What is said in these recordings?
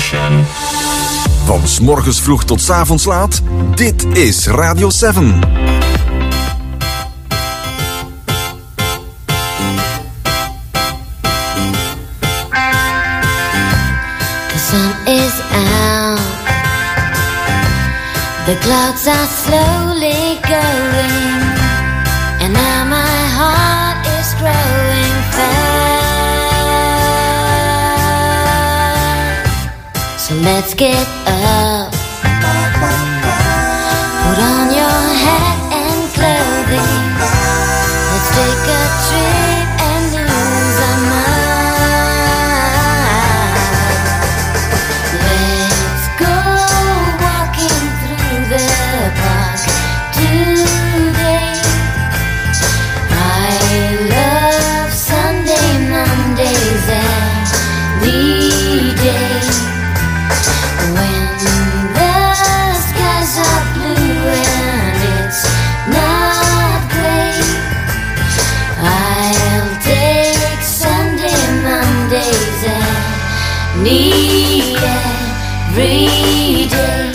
Station. Van 's morgens vroeg tot 's avonds laat, dit is Radio 7. The sun is out, the clouds are slowly going, and now my heart is growing fast. So let's get up, put on your hat and clothing, let's take a trip and lose our mind. Let's go walking through the park today. I love Sunday, Mondays, every day. When the skies are blue and it's not gray, I'll take Sunday, Mondays, every day.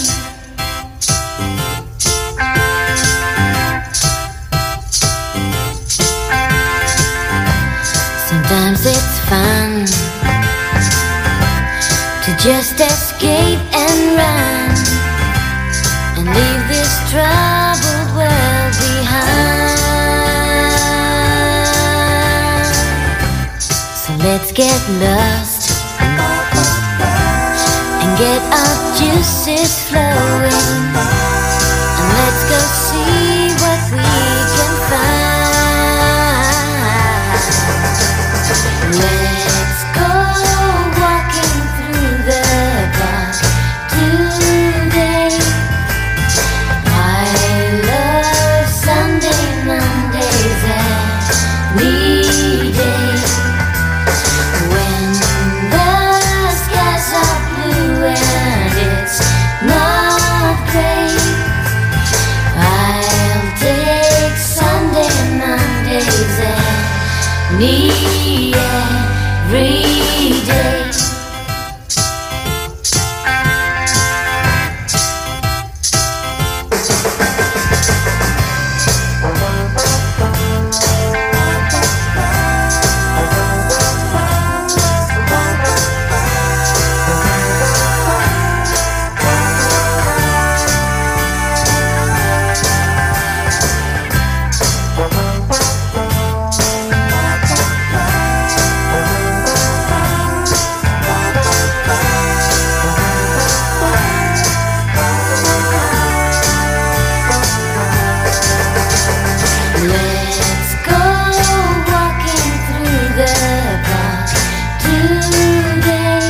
Sometimes it's fun to just escape and run and leave this troubled world behind. So let's get lost and get our juices flowing, and let's go see what we can find. Let's go walking through the park today. I love Sunday, Mondays, every day. When the skies are blue and it's not gray, I'll take Sunday, Mondays, every day. Let's go walking through the park today.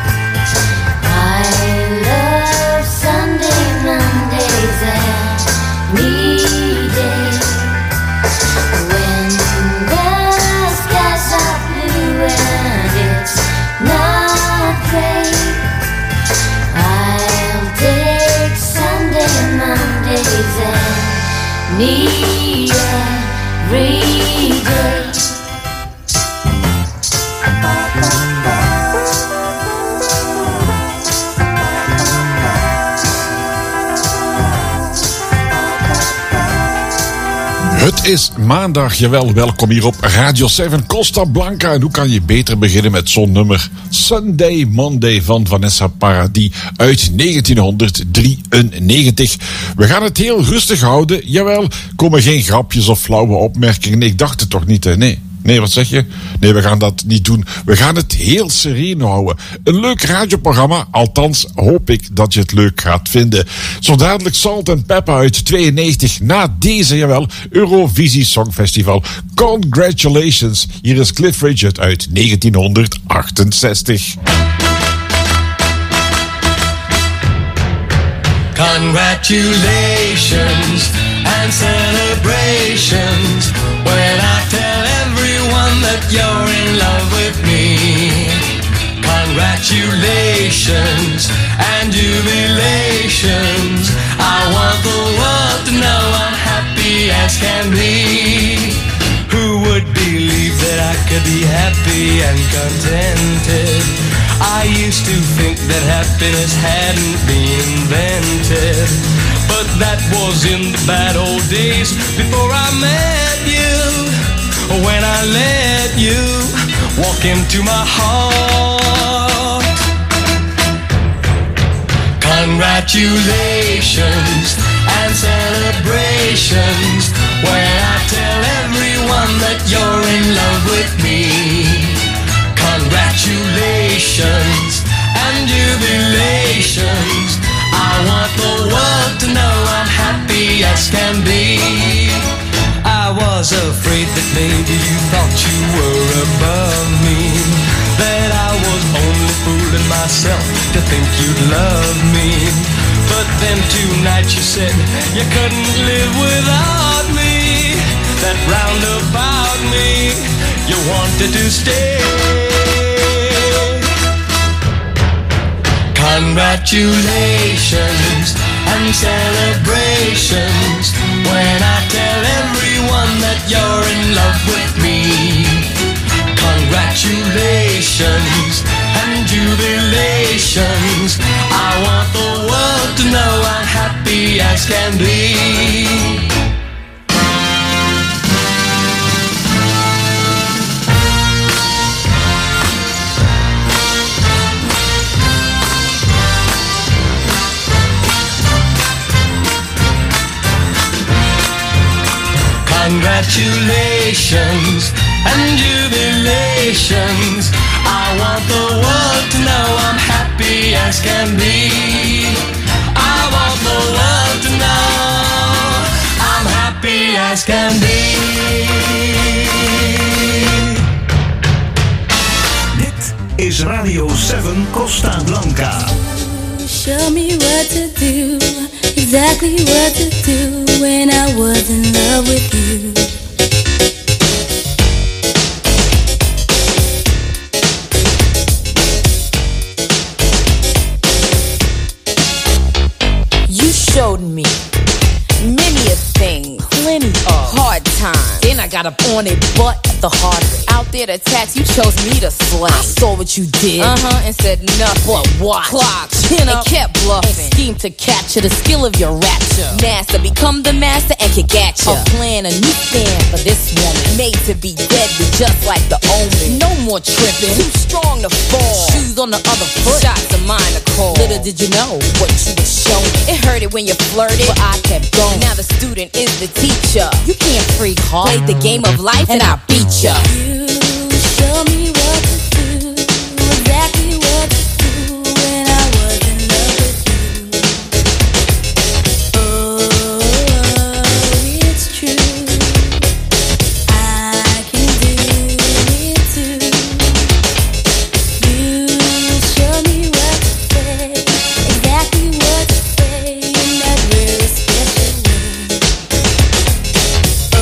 I love Sunday, Mondays, every day. When the skies are blue and it's not gray, I'll take Sunday, Mondays, every day. Het is maandag, jawel, welkom hier op Radio 7 Costa Blanca. En hoe kan je beter beginnen met zo'n nummer? Sunday Monday van Vanessa Paradis uit 1993. We gaan het heel rustig houden, jawel, komen geen grapjes of flauwe opmerkingen. Ik dacht het toch niet, hè? Nee, wat zeg je? Nee, we gaan dat niet doen. We gaan het heel sereen houden. Een leuk radioprogramma, althans hoop ik dat je het leuk gaat vinden. Zo dadelijk Salt and Pepper uit 92, na deze, jawel, Eurovisie Songfestival. Congratulations, hier is Cliff Richard uit 1968. Congratulations and celebrations when I tell everyone that you're in love with me. Congratulations and jubilations. I want the world to know I'm happy as can be. Who would believe that I could be happy and contented? I used to think that happiness hadn't been invented, but that was in the bad old days before I met you. When I let you walk into my heart. Congratulations and celebrations when I tell everyone that you're in love with me. Congratulations and jubilations. I want the world to know I'm happy as can be. I was afraid that maybe you thought you were above me, that I was only fooling myself to think you'd love me. But then tonight you said you couldn't live without me, that round about me you wanted to stay. Congratulations and celebrations when I tell everyone that you're in love with me. Congratulations and jubilations. I want the world to know I'm happy as can be. Congratulations and jubilations. I want the world to know I'm happy as can be. I want the world to know I'm happy as can be. Dit is Radio 7 Costa Blanca. Show me what to do, exactly what to do when I was in love with you. You showed me many a thing, plenty of hard times. Then I got up on it, but the hard way. Out there to tax, you chose me to slay. I saw what you did, and said nothing but what? Clock, chin up, and kept bluffing. And schemed to capture the skill of your rapture. Master, become the master and kick at ya. Plan a new stand for this woman, made to be deadly, just like the omen. No more tripping, too strong to fall. Shoes on the other foot, shots of mine to call. Little did you know what you were showing. It hurted when you flirted, but I kept going. Now the student is the teacher. You can't freak hard. Played the game of life and I beat ya. You show me what to do, exactly what to do when I was in love with you. Oh, it's true, I can do it too. You show me what to say, exactly what to say in that very special way. Oh,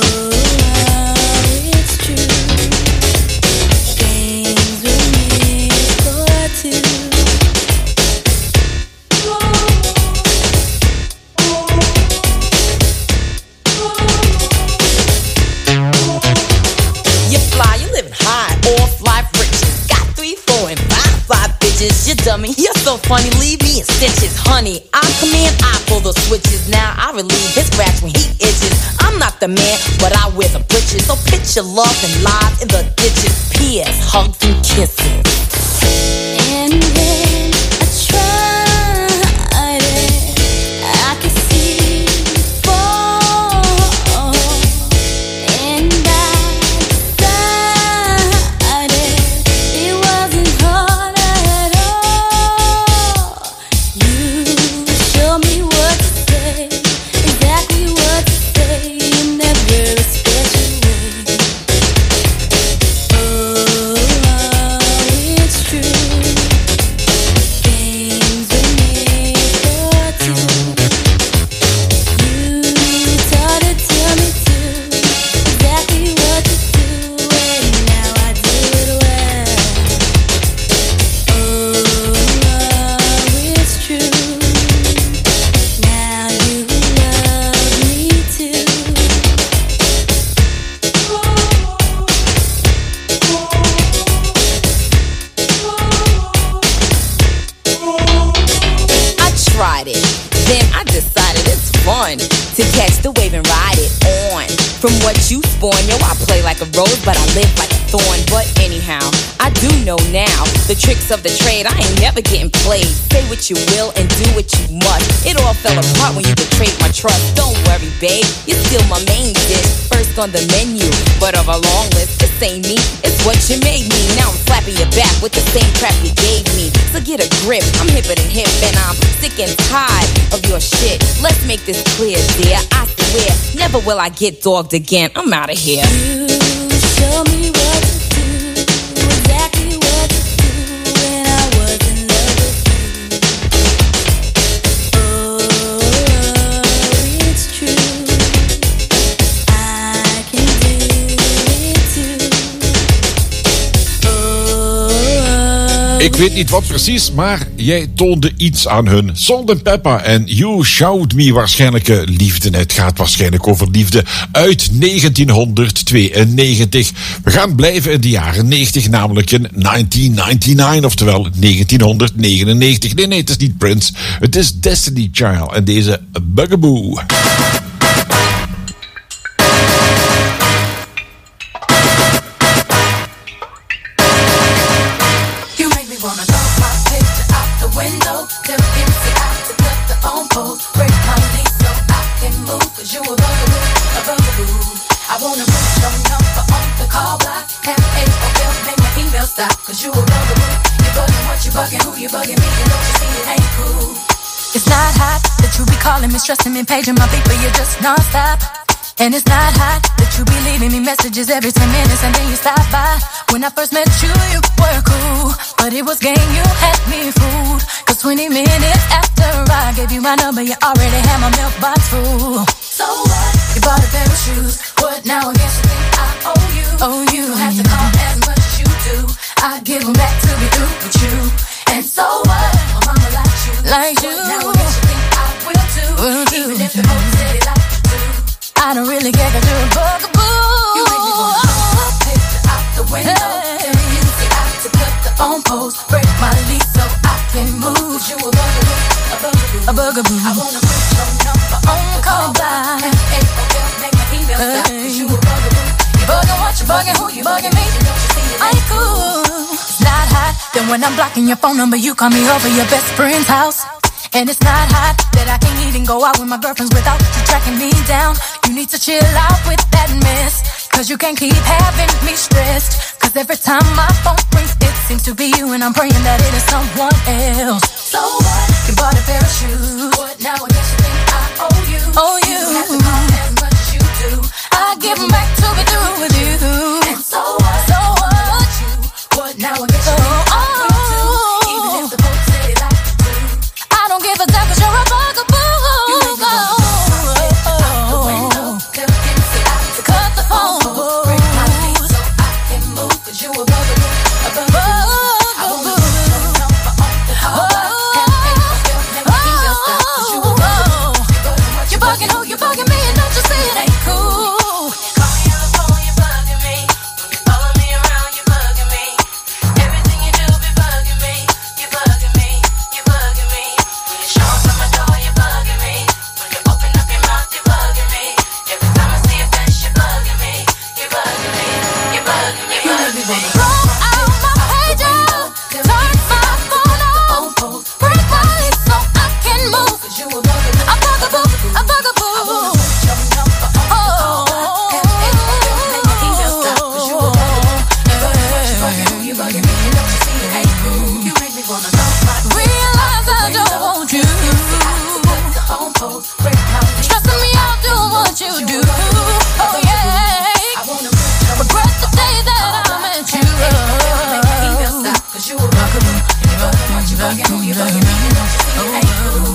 it's true. Games with me for two. You fly, you living high, off life riches. Got 3, 4, and 5 bitches. You dummy, you're so funny, leave me in stitches. Honey, I come in, I pull the switches. Now I relieve his scratch when he itches. I'm not the man, but I wear the britches. So pitch your love and lies in the ditches. P.S. Hugs and kisses. And then I tried it, I could see fall, and I decided it wasn't hard at all. You show me what to say, exactly what to say in that very special way. Oh, it's true. run to catch the wave and ride it on. From what you spawn, yo, I play like a rose, but I live like a thorn. But anyhow, I do know now the tricks of the trade. I ain't never getting played. Say what you will and do what you must. It all fell apart when you betrayed my trust. Don't worry, babe, you're still my main dish, first on the menu, but of a long list. This ain't me, it's what you made me. Now I'm slapping your back with the same crap you gave me. So get a grip, I'm hipper than hip, and I'm sick and tired of your shit. Let's make this clear, dear. I swear, never will I get dogged again. I'm out of here. You show me what to do, exactly what to do when I was in love with you. Oh, it's true, I can do it too. Oh, Ik weet niet wat precies, maar jij toonde iets aan hun. Salt and Pepper en You Showed Me, waarschijnlijk liefde. Het gaat waarschijnlijk over liefde uit 1992. We gaan blijven in de jaren 90, namelijk in 1999, oftewel 1999. Nee, het is niet Prince, het is Destiny Child en deze Bugaboo. You make me wanna throw my picture out the window. Tell MC out to cut the phone post. Break my lease so I can move. Cause you a bugaboo, a bugaboo. I wanna put your number on the call block. Have AOL, make my email stop. Cause you a bugaboo. You bugging what you bugging, who you bugging me. And don't you see it ain't cool. It's not hot that you be calling me, stressing me, paging my beat, but you're just non-stop. And it's not hot that you be leaving me messages every 10 minutes and then you stop by. When I first met you, you were cool, but it was game, you had me fooled. Cause 20 minutes after I gave you my number, you already had my mailbox full. So what? You bought a pair of shoes. What now? I guess you think I owe you. Oh, you don't have to call as much as you do. I give them back to be through with you. And so what? My mama likes you. Like you. What now? I guess you think I will too. Will do. Even if the folks said it like you do. I don't really care cause you're a bugaboo. You make me wanna throw my picture out the window. Hey. Tell MC out to cut the phone post. Break my lease so I can move. Cause you a bugaboo, a bugaboo. A bugaboo. I wanna put your number on the call block. AOL, make my email stop. Cause you a bugaboo. You bugging what you bugging, who you bugging me? And don't you see it I ain't cool. It's not hot. Then when I'm blocking your phone number, you call me over your best friend's house. And it's not hot that I can't even go out with my girlfriends without you tracking me down. You need to chill out with that mess, cause you can't keep having me stressed. Cause every time my phone rings, it seems to be you, and I'm praying that it is someone else. So what? You bought a pair of shoes. What now? I guess you think I owe you. Oh, you. You don't have to call as much as you do. I give them back to be through with you. And so what? So what? What now? I guess you think I will too. Even if the folks said it like you do. I don't give a damn cause you're a bugaboo. You make me wanna throw my picture out the window. Tell MC out to cut the phone post. Break my lease so I can move. Cause you a bugaboo, a bugaboo. I wanna put your number on the call block. Have AOL, make my email stop. Cause you a bugaboo. You bugging who you bugging me, and don't you see it ain't cool. Call me on the phone, you're bugging me. When you follow me around, you're bugging me. Everything you do be bugging me. You're bugging me, you're bugging me. When you show up at my door, you're bugging me. When you open up your mouth, you're bugging me. Every time I see your face, you're bugging me. You're bugging me, you're bugging me. You make me wanna Throw out my pager, turn my phone off, break my lease so I can move. Cause you a bugaboo. A bugaboo, a bugaboo. Your number on the call block. Have AOL, make my email stop. Cause you a bugaboo. You bugging who you bugging me. And don't you see it ain't cool. You make me wanna throw my Realize I don't want you. cut the phone post. Break my lease. Stressing me out, do what you do. Oh yeah. I wanna put your Regret the day that I met you. make my email stop. Cause you a bugaboo. You bugging what you bugging, who you bugging me. And don't you see it ain't cool.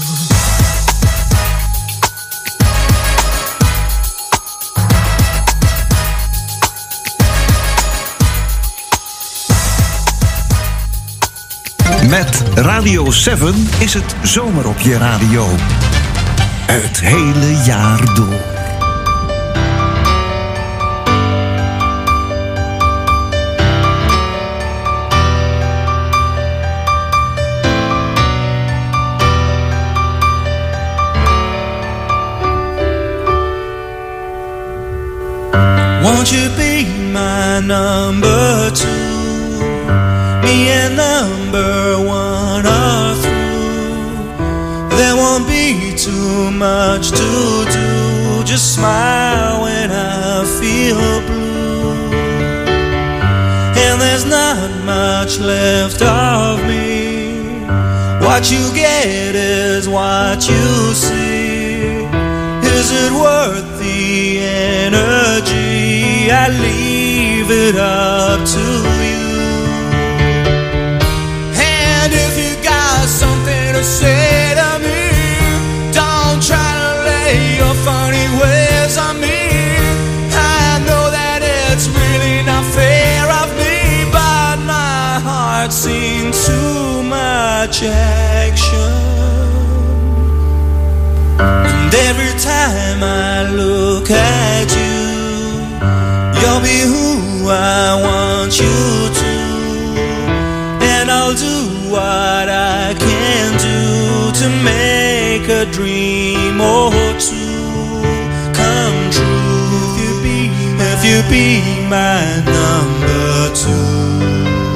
Met Radio 7 is het zomer op je radio. Het hele jaar door. be my number two. Me and number one are through. There won't be too much to do. Just smile when I feel blue. And there's not much left of me. What you get is what you see. Is it worth the energy? I leave it up to you. And if you got something to say to me, don't try to lay your funny ways on me. I know that it's really not fair of me, but my heart's seen too much action. And every time I look at you, you'll be who I want you to. And I'll do what I can do to make a dream or two come true. If you be my number two.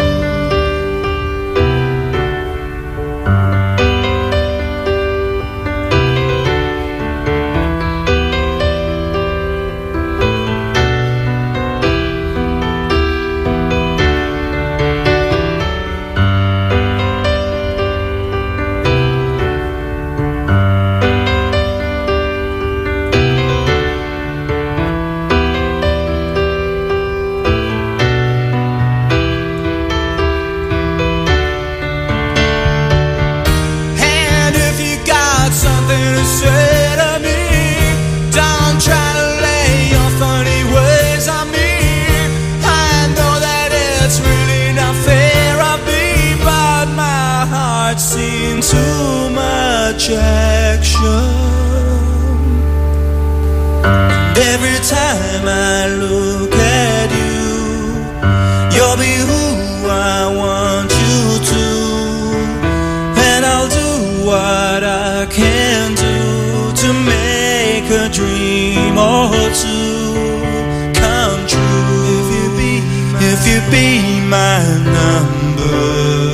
Seen too much action. And every time I look at you, you'll be who I want you to. And I'll do what I can do to make a dream or two come true. If you be my number.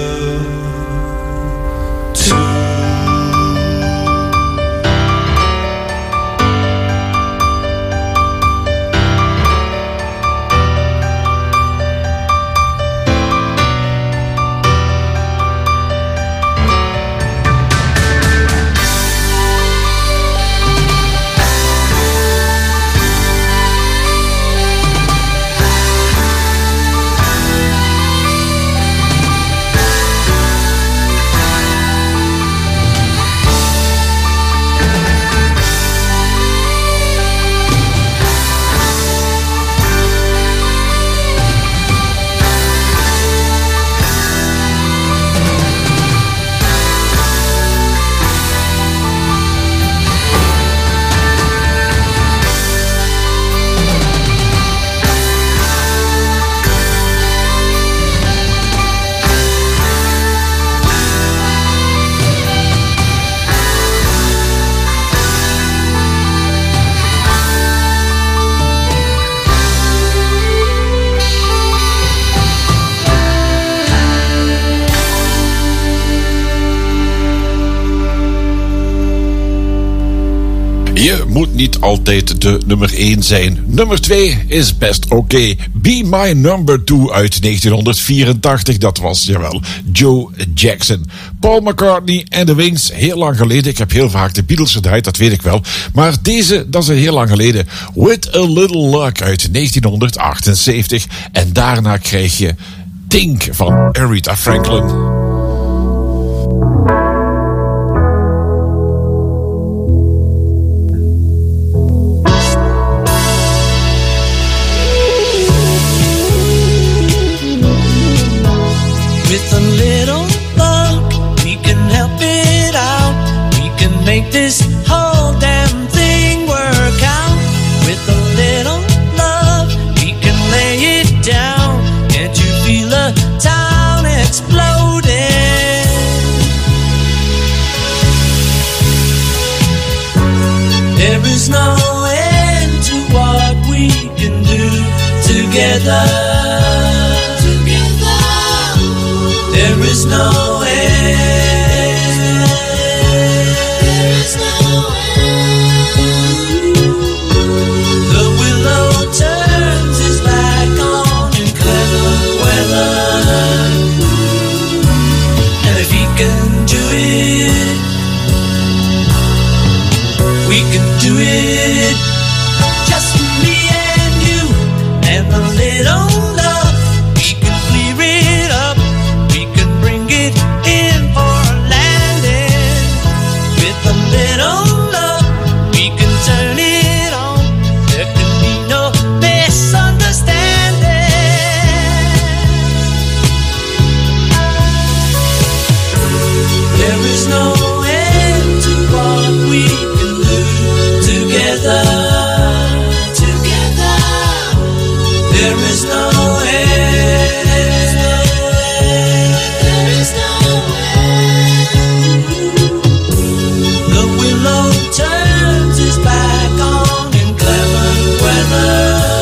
Je moet niet altijd de nummer 1 zijn. Nummer 2 is best oké. Be My Number 2 uit 1984. Dat was, jawel, Joe Jackson. Paul McCartney en The Wings, heel lang geleden. Ik heb heel vaak de Beatles gedraaid, dat weet ik wel. Maar deze, dat is heel lang geleden. With a Little Luck uit 1978. En daarna krijg je Think van Aretha Franklin. Make this whole damn thing work out. With a little love, we can lay it down. Can't you feel the town exploding? There is no end to what we can do together. together. There is no end. There is no end. The willow turns his back on in clever weather, and if he can do it, we can do it. Just me and you and a little love. We can clear it up. We can bring it in for a landing. With a little love, we can turn it on. There can be no misunderstanding. There is no end to what we can do together. There is no end. There is no end. The willow turns his back on in clever weather.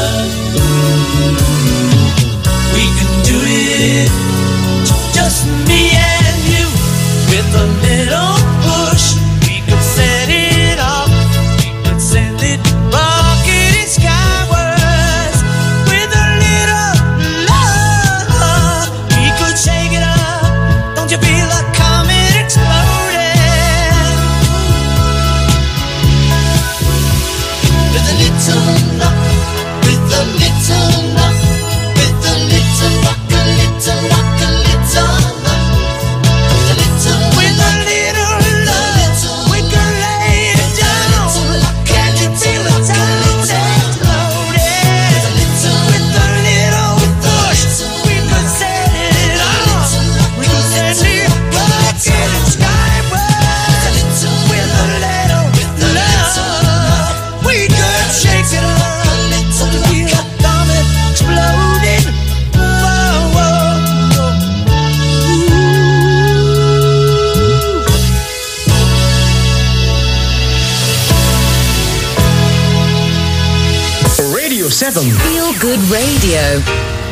We can do it, just me and you, with a little push. We could set it up. We could send it rocketing skywards. With a little love, we could shake it up. Don't you feel a comet exploding? With a little love, with a little love, with a little rock, a little rock, a little love. With a little love, we could lay it down. Can you feel the town exploding? With a little push, we could set it off. We could send it rocketing skyward. With a little love, we could shake it up. We got comet exploding. Whoa, whoa, whoa. Radio 7. Feel Good Radio.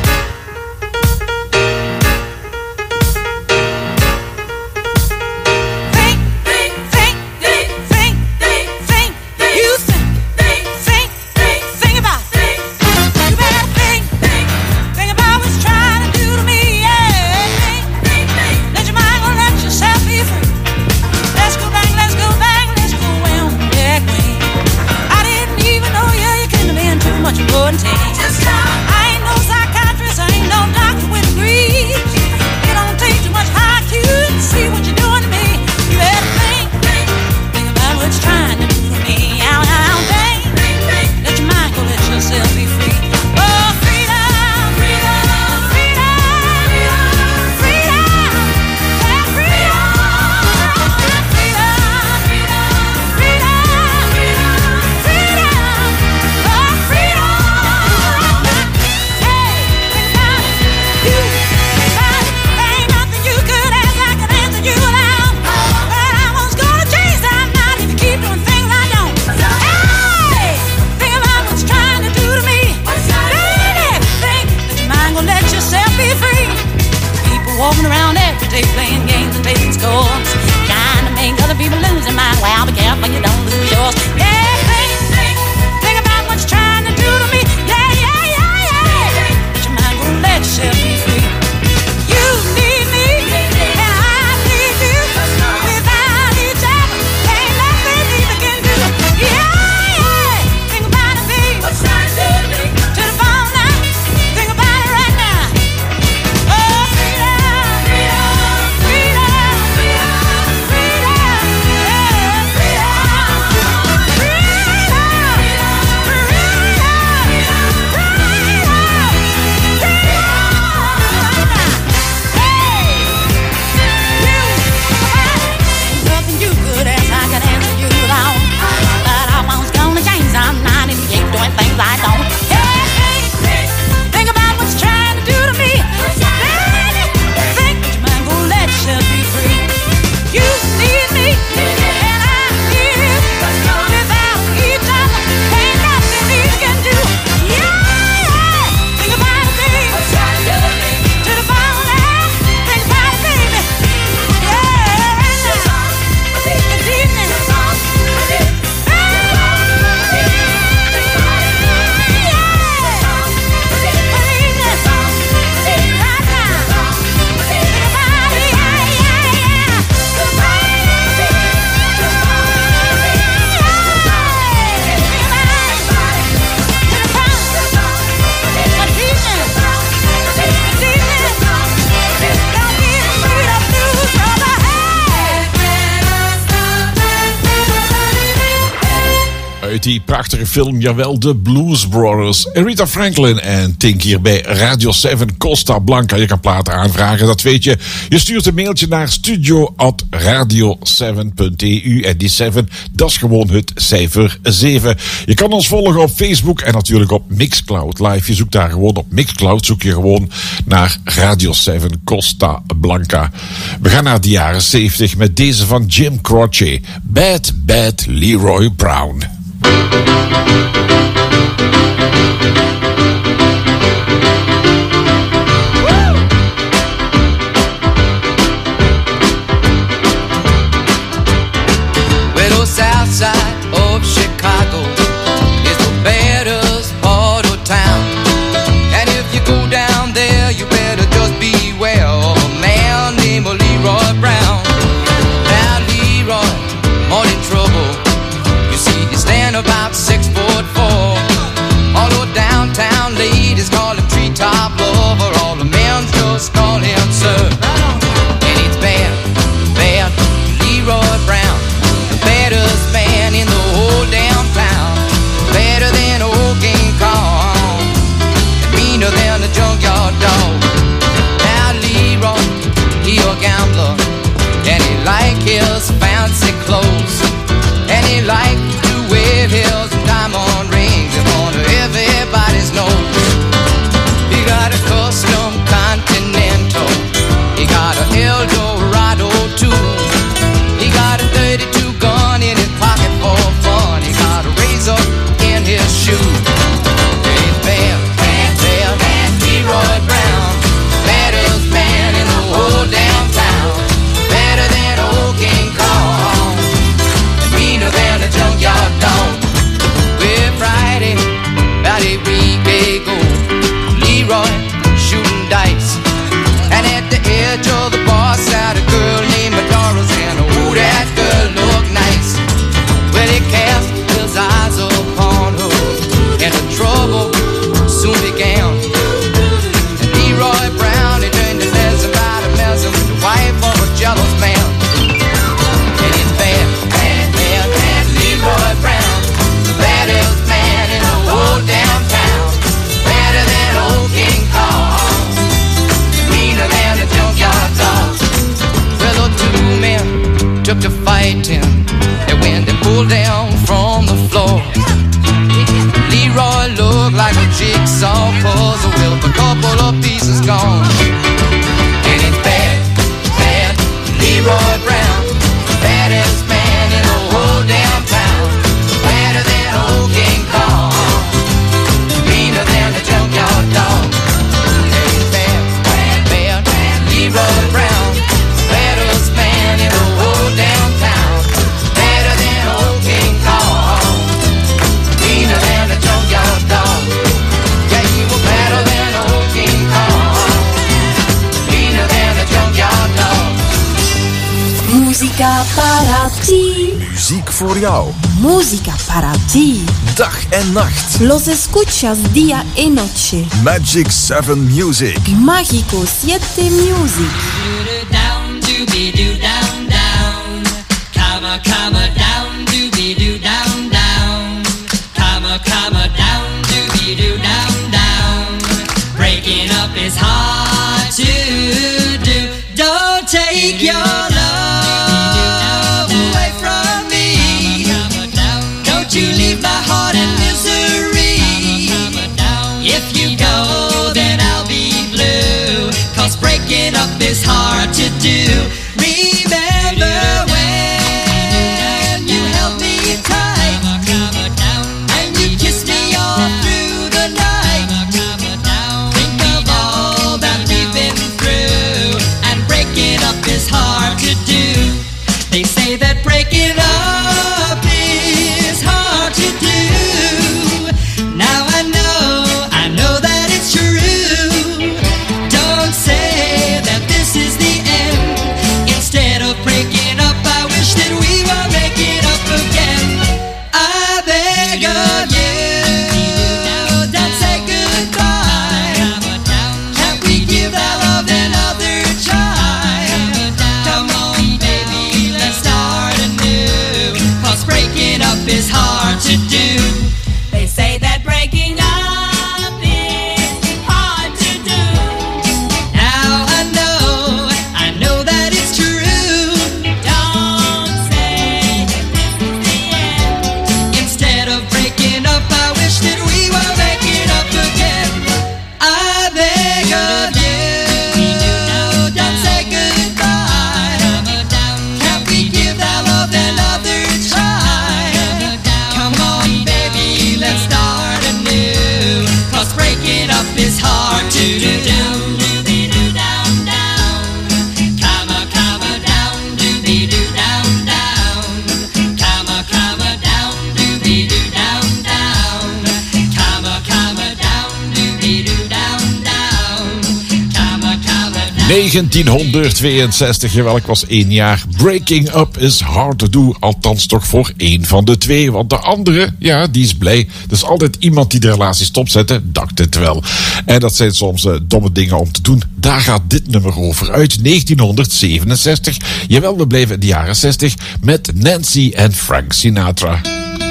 I ain't no psychiatrist, I ain't no doctor with degrees. It don't take too much IQ to see what you're doing to me. You better think about what you're trying to do for me. Ow, ow, think. Let your mind go, let yourself be free. Oh, freedom, freedom, freedom, freedom, that freedom, freedom, freedom, freedom, freedom, oh, freedom. uit die prachtige film, jawel, de Blues Brothers. Aretha Franklin en Tink hier bij Radio 7 Costa Blanca. Je kan platen aanvragen, dat weet je. Je stuurt een mailtje naar studio@radio7.eu en die 7, dat is gewoon het cijfer 7. Je kan ons volgen op Facebook en natuurlijk op Mixcloud Live. Je zoekt daar gewoon op Mixcloud, zoek je gewoon naar Radio 7 Costa Blanca. We gaan naar de jaren 70 met deze van Jim Croce, Bad Bad Leroy Brown. Well, the south side of Chicago is the baddest part of town. And if you go down there, you better just beware of a man named Leroy Brown. Now Leroy, more in trouble. You see, you stand about 6'4". Although downtown ladies call him treetop lover, all the men just call him sir. And it's bad, bad Leroy Brown, the baddest man in the whole damn town. Better than old King Kong, meaner than the junkyard dog. Now Leroy, he a gambler, and he like his fancy clothes, and he like to wear his diamond rings in front of everybody's nose. He got a custom Continental, he got a Eldorado too. He got a 32 gun in his pocket for fun. He got a razor in his shoe. It's bad, bad, bad, bad Leroy Brown, baddest man in the whole damn town. Better than old King Kong, meaner than a junkyard dog. Well, Friday, about a week ago, Leroy shooting dice, and at the edge of the bar sat a girl named Doris, and oh, that girl looked nice. Well, he cast his eyes upon her, and the trouble soon began. And Leroy Brown, he turned to mess about a mess with the wife of a jealous man. And it's bad, bad, bad, bad Leroy Brown, the baddest man in the whole damn town. Better than old King Kong, meaner than a junkyard dog. Well, the two men took to fighting, and when they pulled down from the floor, Leroy looked like a jigsaw puzzle with a couple of pieces gone. And it's bad, bad Leroy Brown, baddest man in the whole damn town. Better than old King Kong, meaner than a junkyard dog. And it's bad, bad, bad, bad Leroy Brown, baddest man in the whole damn town. Better than old King Kong, meaner than a junkyard dog. Yeah, you were better than old King Kong, meaner than a junkyard dog. Musica para ti. Muziek voor jou, Música para ti. dag en nacht. Los escuchas día y noche. Magic 7 Music. Mágico 7 Music. Down, doobie doo down, down. Comma, comma, down, doobie doo down, down. Comma, comma, down, doobie doo down, down. Breaking up is hard to do. Don't take your love away from me. Don't you leave my heart in misery. If you go, then I'll be blue. 'Cause breaking up is hard to do. Remember when you held me tight and you kissed me all through the night. Think of all that we've been through, and breaking up is hard to do. They say that breaking up is hard to do. Now I know that it's true. Don't say that this is the end. Instead of breaking up, I wish that we were making up again. I beg of you, don't say goodbye. Can't we give that love another try? Come on, baby, let's start anew. 'Cause breaking up is hard to do. 1962, jawel, ik was 1 jaar. Breaking up is hard to do, althans toch voor één van de twee. Want de andere, ja, die is blij. Er is altijd iemand die de relatie stopzetten, dacht het wel. En dat zijn soms domme dingen om te doen. Daar gaat dit nummer over, uit 1967. Jawel, we blijven in de jaren 60 met Nancy en Frank Sinatra.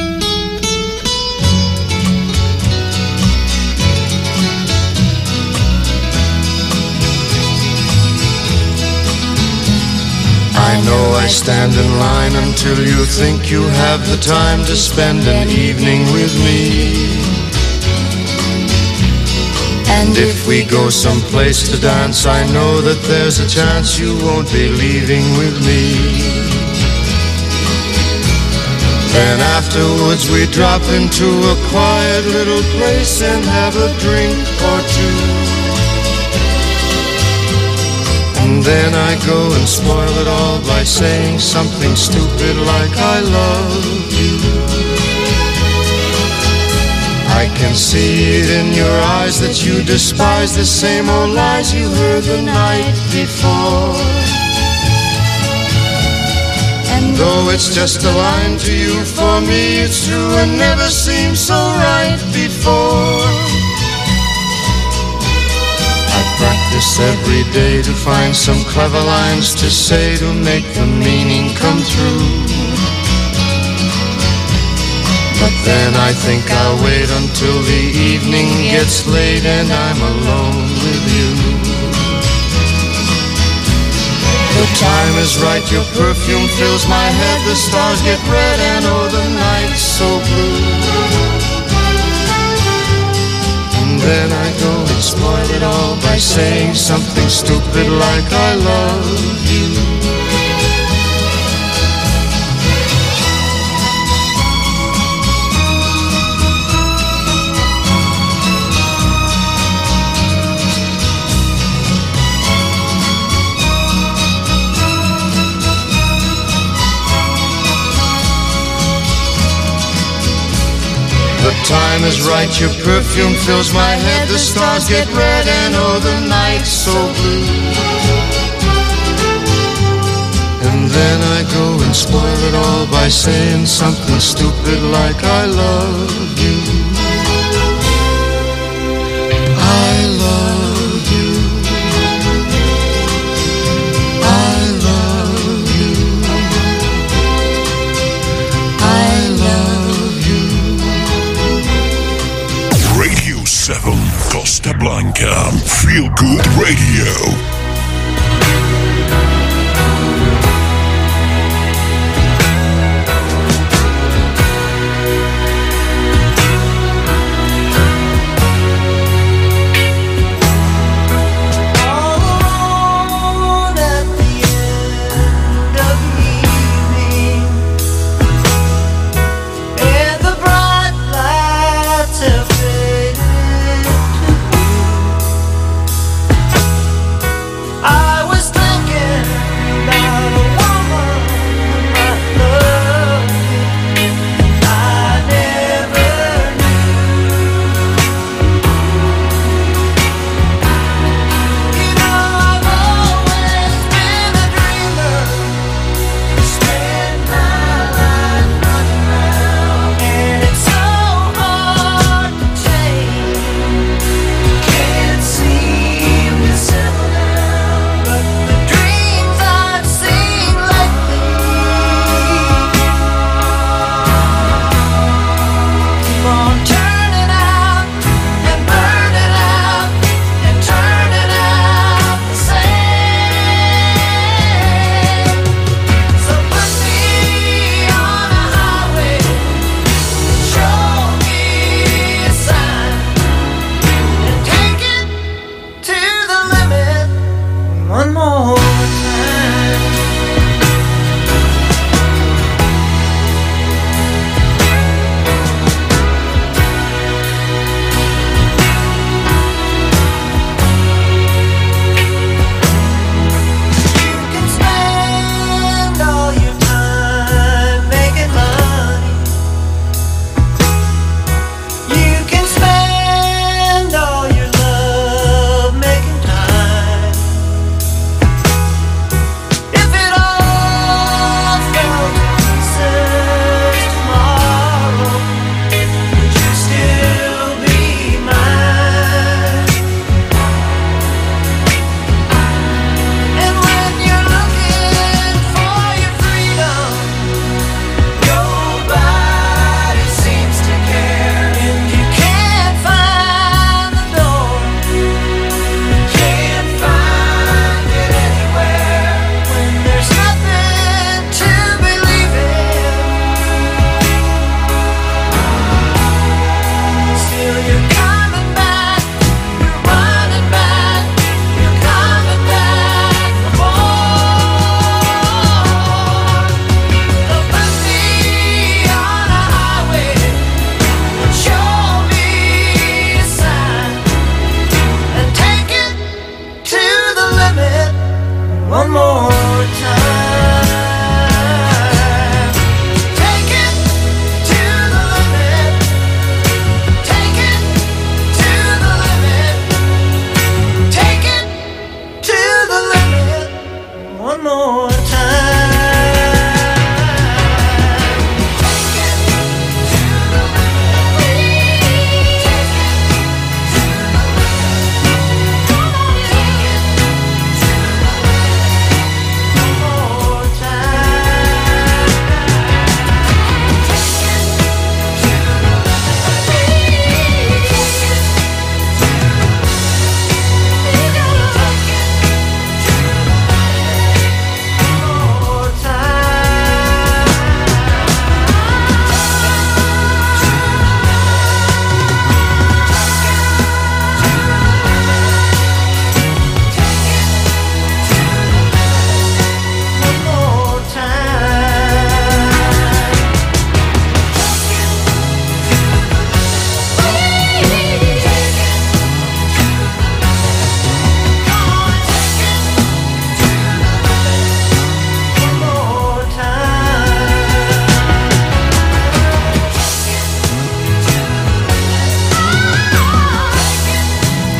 I know I stand in line until you think you have the time to spend an evening with me. And if we go someplace to dance, I know that there's a chance you won't be leaving with me. Then afterwards we drop into a quiet little place and have a drink or two. And then I go and spoil it all by saying something stupid like I love you. I can see it in your eyes that you despise the same old lies you heard the night before. And though it's just a line to you, for me it's true and never seemed so right before. Practice every day to find some clever lines to say to make the meaning come through. But then I think I'll wait until the evening gets late and I'm alone with you. The time is right, your perfume fills my head, the stars get red and oh the night's so blue. And then I go and spoil it all by saying something stupid like I love you. The time is right, your perfume fills my head, the stars get red and oh the night's so blue. And then I go and spoil it all by saying something stupid like I love you. I love you. I love you. I love you. Radio 7 Costa Blanca. Feel Good Radio.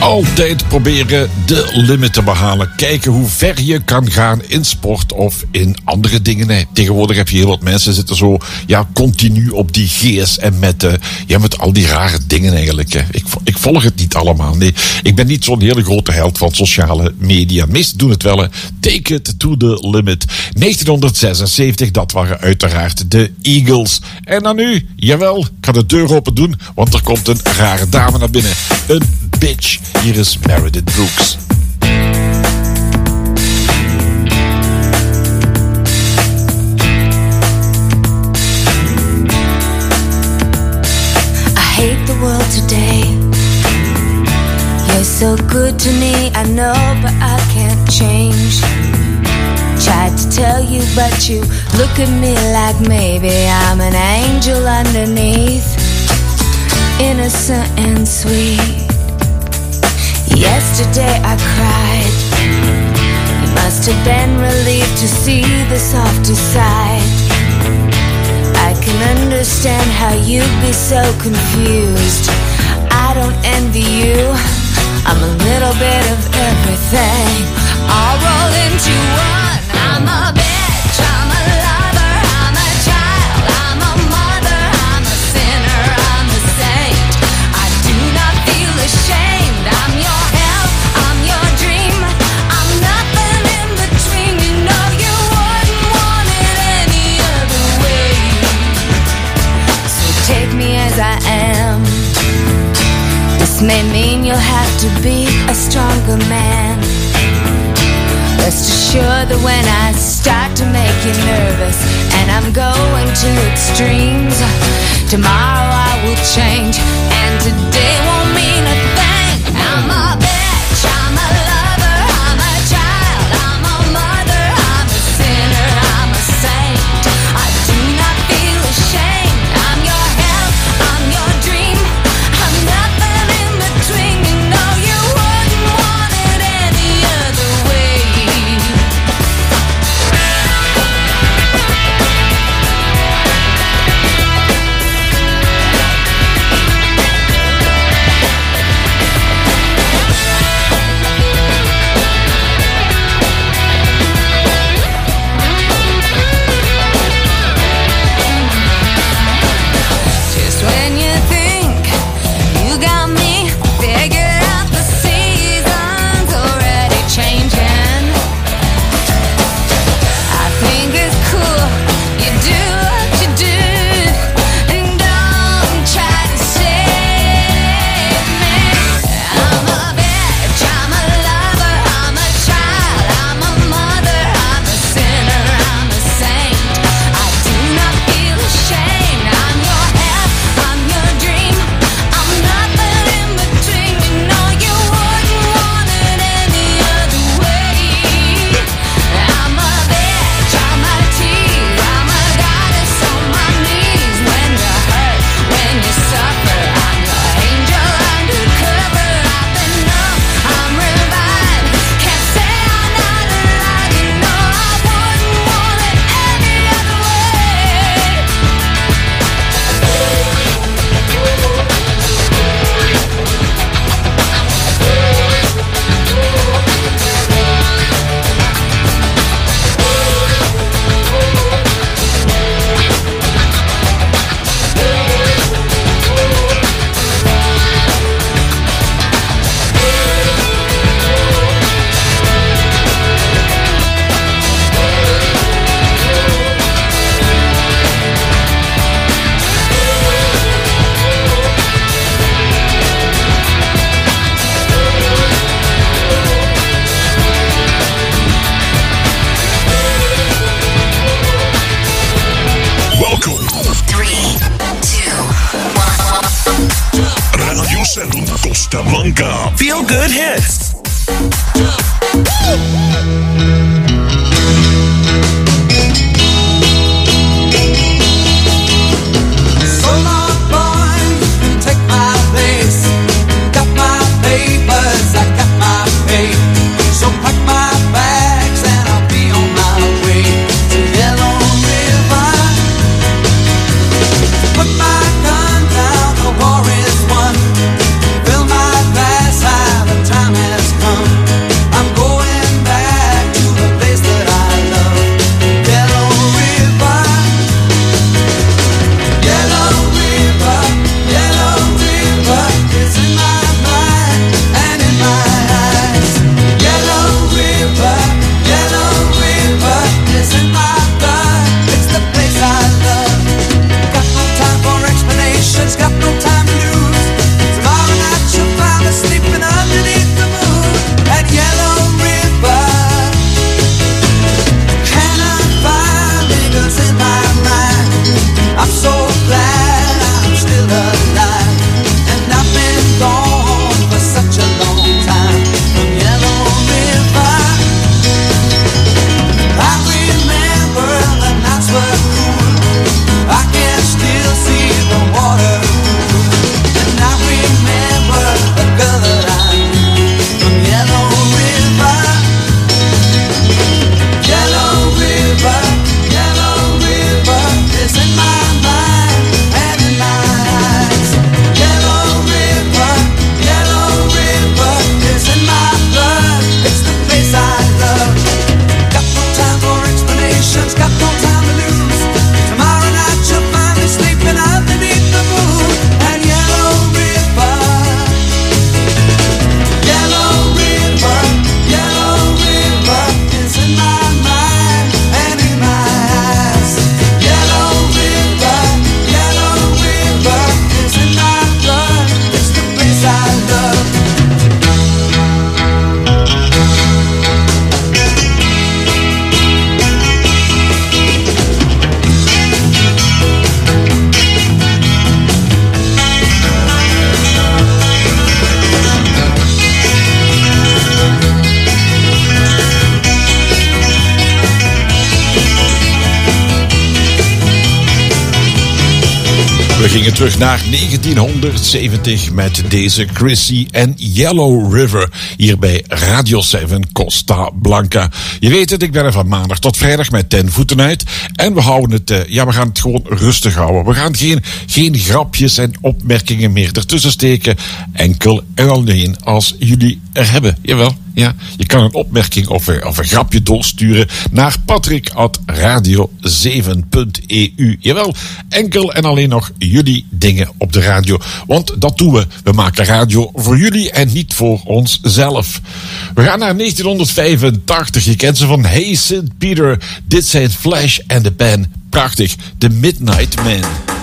Altijd proberen de limit te behalen. Kijken hoe ver je kan gaan in sport of in andere dingen. Nee, tegenwoordig heb je heel wat mensen zitten zo continu op die GSM met al die rare dingen eigenlijk. Hè. Ik volg het niet allemaal. Nee, ik ben niet zo'n hele grote held van sociale media. De meesten doen het wel. Hè. Take it to the limit. 1976, dat waren uiteraard de Eagles. En dan nu, jawel, ik ga de deur open doen, want er komt een rare dame naar binnen. Een bitch. Hier is Meredith Brooks. I hate the world today. You're so good to me, I know, but I can't change. Tried to tell you, but you look at me like maybe I'm an angel underneath, innocent and sweet. Yesterday I cried. You must have been relieved to see the softer side. I can understand how you'd be so confused. I don't envy you. I'm a little bit of everything, all rolled into one. I'm a bitch, I'm a lover, I'm a child, I'm a mother, I'm a sinner, I'm a saint. I do not feel ashamed. I'm your hell, I'm your dream, I'm nothing in between. You know you wouldn't want it any other way. So take me as I am. This may mean you'll have to be a stronger man. Rest assured that when I start to make you nervous and I'm going to extremes, tomorrow I will change and today won't mean a thing. I'm a bitch, I'm a lover, I'm a child, I'm a mother, I'm a sinner, I'm a saint. I do not feel ashamed. I'm your hell, I'm your dream, I'm nothing in between. You know you wouldn't want it any other way. Just when you think you got me figured out, the season's already changing. I think it's cool you do what you do, and don't try to save me. I'm a bitch, I'm a lover, I'm a child, I'm a mother, I'm a sinner, I'm a saint. I do not feel ashamed. I'm your hell, I'm your dream, I'm nothing in between. You know you wouldn't want it any other way. I'm a bitch, I'm a tease, I'm a goddess on my knees. When you hurt, when you suffer, I'm your angel undercover. I've been numb, I'm revived. Can't say I'm not alive. You know I wouldn't want it any other way. Welcome. 3, 2, 1. Radio 7 Costa Blanca. Feel good hits. So long, boy, take my place. Got my papers, I got my pay. So pack my bags and I'll be on my way to Yellow River. Put my gun down, the war is won. Fill my glass, have a gingen terug naar 1970 met deze Chrissy en Yellow River hier bij Radio 7 Costa Blanca. Je weet het, ik ben er van maandag tot vrijdag met 10 voeten uit. En we houden het, we gaan het gewoon rustig houden. We gaan geen grapjes en opmerkingen meer ertussen steken. Enkel en alleen als jullie er hebben. Jawel. Ja, je kan een opmerking of een grapje doorsturen naar patrick@radio7.eu. Jawel, enkel en alleen nog jullie dingen op de radio. Want dat doen we. We maken radio voor jullie en niet voor onszelf. We gaan naar 1985. Je kent ze van Hey St. Peter. Dit zijn Flash and the Pan. Prachtig. The Midnight Man.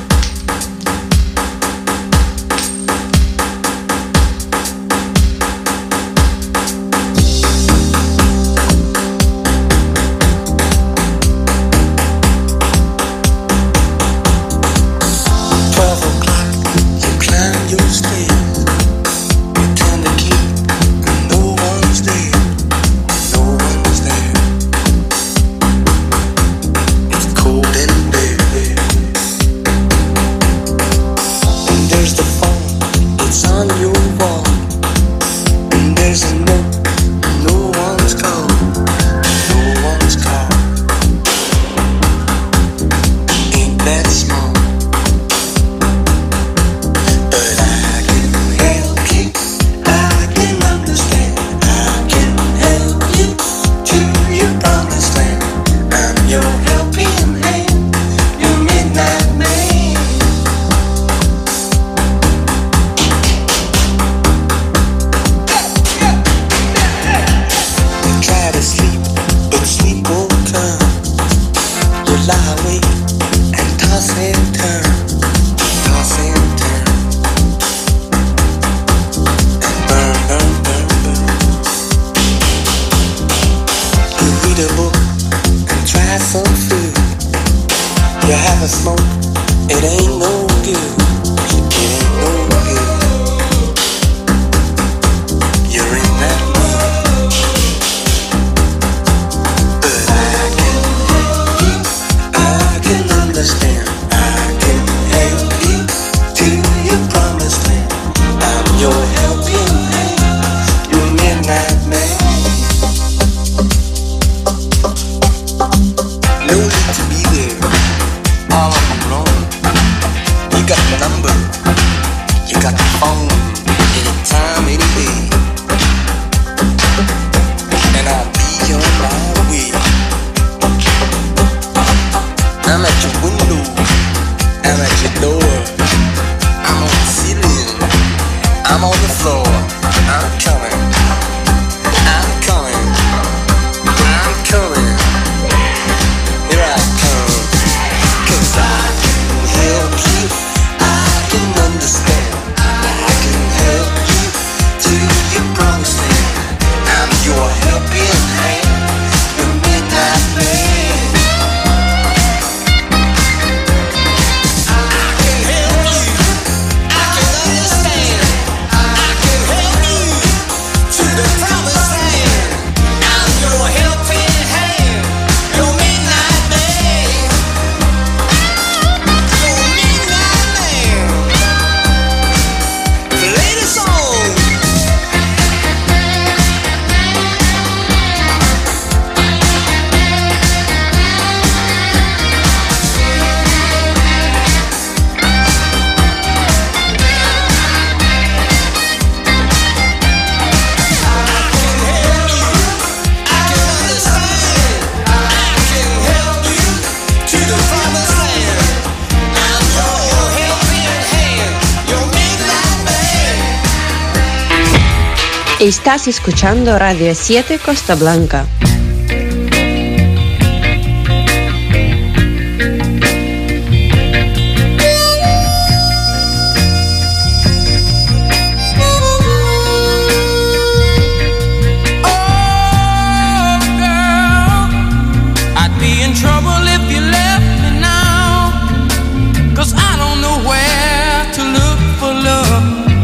Estás escuchando Radio 7 Costa Blanca.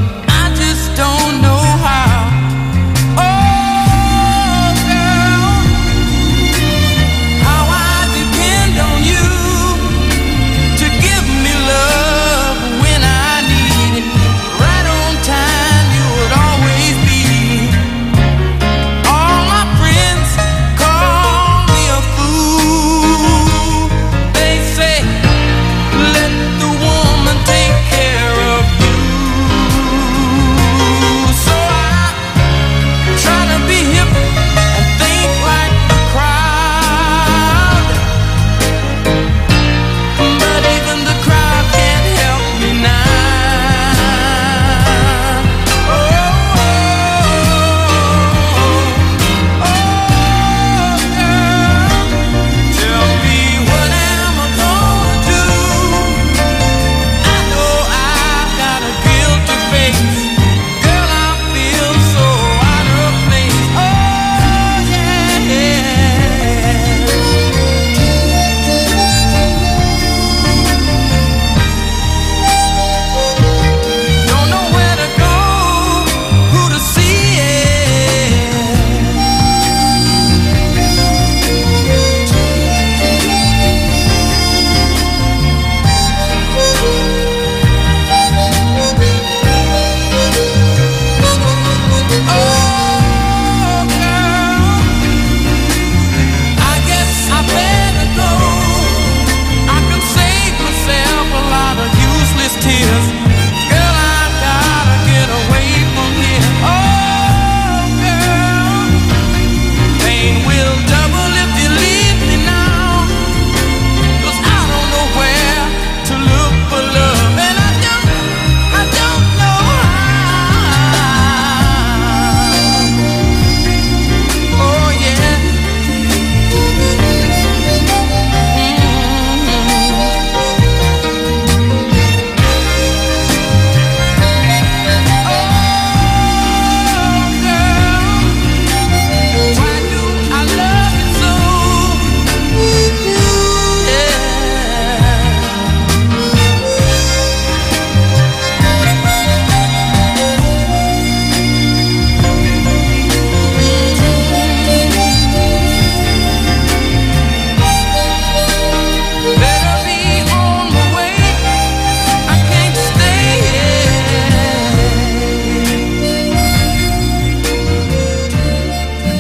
Don't know how. Oh, girl.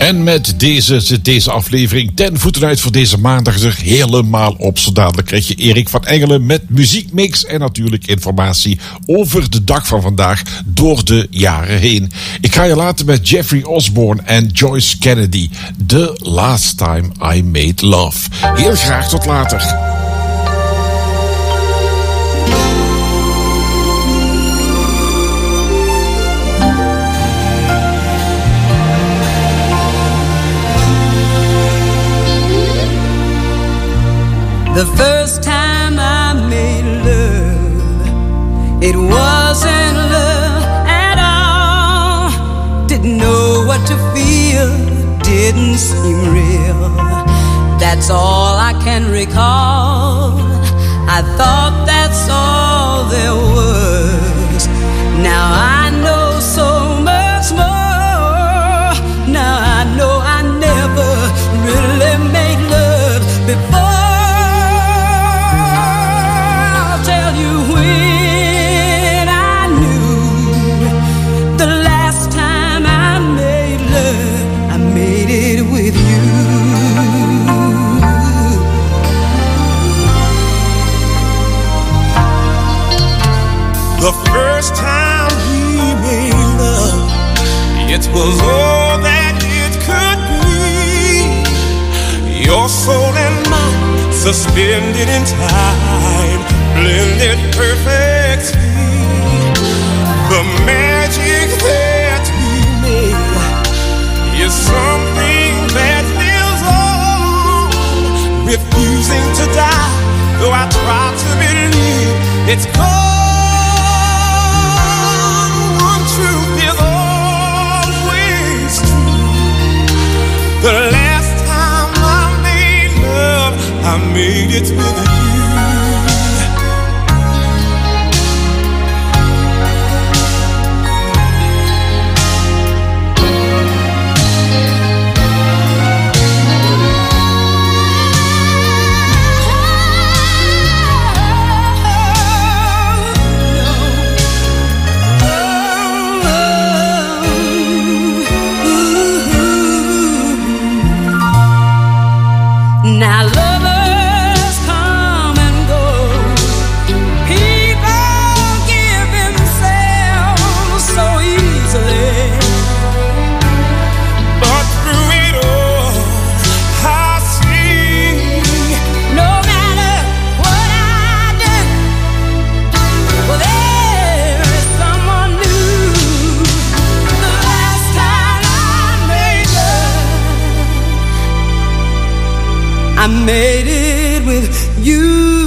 En met deze zit deze aflevering ten voeten uit voor deze maandag er helemaal op. Zo dadelijk krijg je Erik van Engelen met muziekmix en natuurlijk informatie over de dag van vandaag door de jaren heen. Ik ga je laten met Jeffrey Osborne en Joyce Kennedy. The Last Time I Made Love. Heel graag tot later. The first time I made love, it wasn't love at all. Didn't know what to feel, didn't seem real. That's all I can recall. I thought that's all there was. Now I know so much more. Now I know I never really made love before. The first time we made love, it was all that it could be. Your soul and mine suspended in time, blended perfectly. The magic that we made is something that lives on, refusing to die, though I try to believe it's gone. The last time I made love, I made it with you. Now lovers come and go, people give themselves so easily. But through it all, I see, no matter what I do, well, there is someone new. The last time I made love, I made it with you.